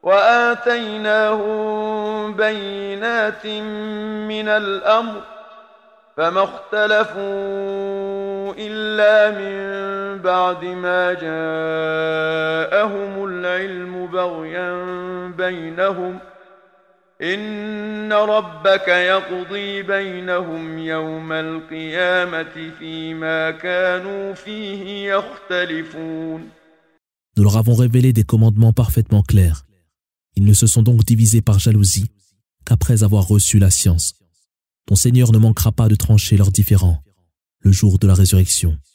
وآتيناهم بينات من الأمر فما اختلفوا إلا من بعد ما جاءهم العلم بغيا بينهم إن ربك يقضي بينهم يوم القيامة فيما كانوا فيه يختلفون. Nous leur avons révélé des commandements parfaitement clairs. Ils ne se sont donc divisés par jalousie qu'après avoir reçu la science. Ton Seigneur ne manquera pas de trancher leurs différends le jour de la résurrection.